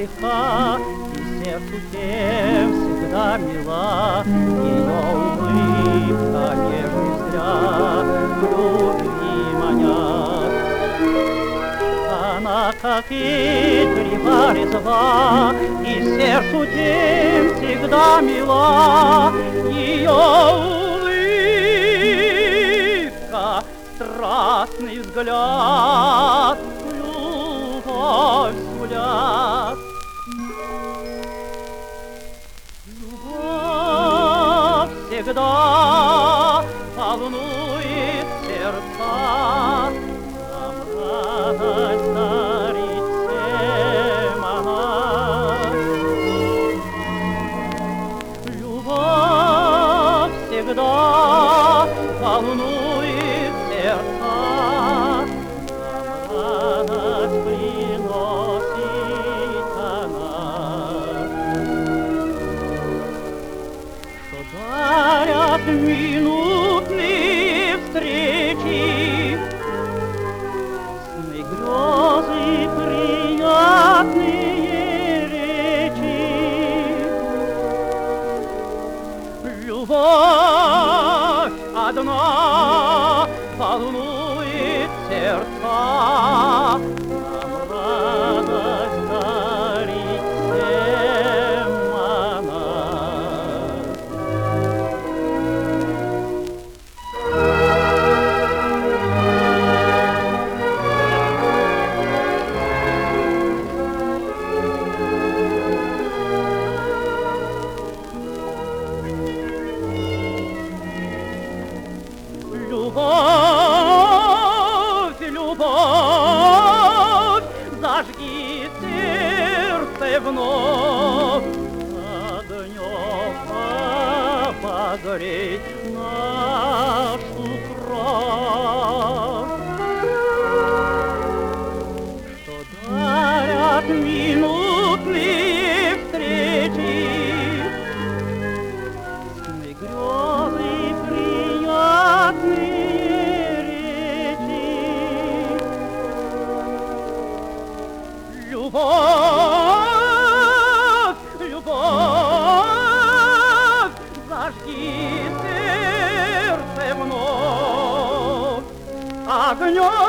легка, и сердцу тем всегда мила. Ее улыбка нежный взгляд любви манят. Она, как ветрева резва, и сердцу тем всегда мила. Ее страстный взгляд, любовь сулят. Любовь всегда волнует сердца, нам радость дарит всем она. Любовь всегда волнует сердца, нам радость приносит она. Что дарят минутные встречи, сны, грезы, приятные речи. Любовь одна волнует сердца, нам радость дарит всем она. Любовь, любовь, зажги сердце вновь, огнем погрей нашу кровь. Что дарят минутные встречи, сны, грезы, приятные любовь, любовь, зажги сердце вновь огнем.